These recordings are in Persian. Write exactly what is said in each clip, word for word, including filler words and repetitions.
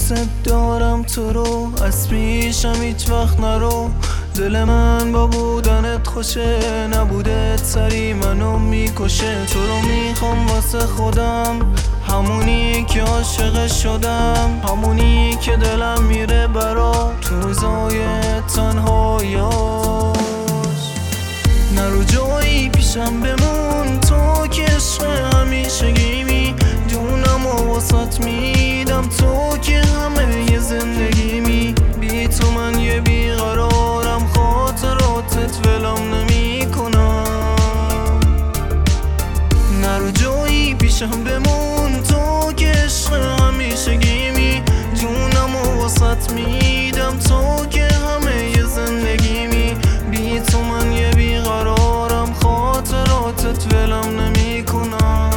دوست دارم تو رو، از پیشم هیچ وقت نرو. دل من با بودنت خوشه، نبودت سری منو میکشه. تو رو میخوام واسه خودم، همونی که عاشق شدم، همونی که دلم میره برا تو روزای تنهاییاش. نرو جایی پیشم بمون، تو که عشق همیشگیمی، جونم و واسات میدم، تو که همه ی زندگیمی. بی تو من یه بیقرارم، خاطراتت ولم نمی کنم. نرو جایی پیشم بمون، تو که عشق همیشگیمی، جونم و واسات میدم، تو که همه ی زندگیمی. بی تو من یه بیقرارم، خاطراتت ولم نمی کنم.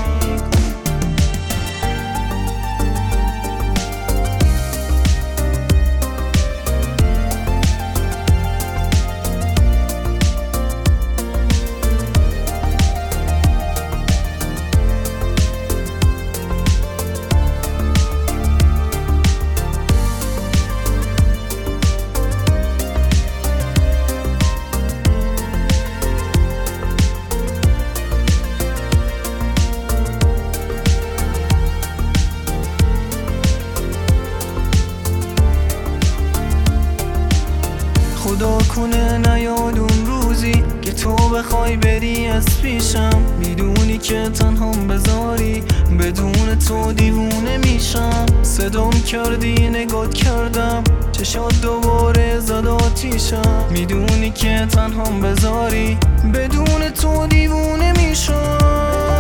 خدا کنه نیاد اون روزی که تو بخوای بری از پیشم، میدونی که تنهام بذاری، بدون تو دیوونه میشم. صدام کردی نگات کردم، چشات دوباره زد آتیشم. میدونی که تنهام بذاری، بدون تو دیوونه میشم.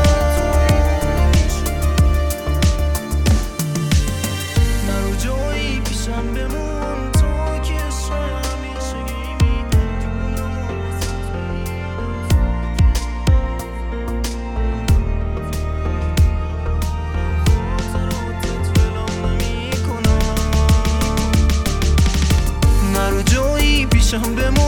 نرو جایی پیشم بمون، تو که پیشم بمون.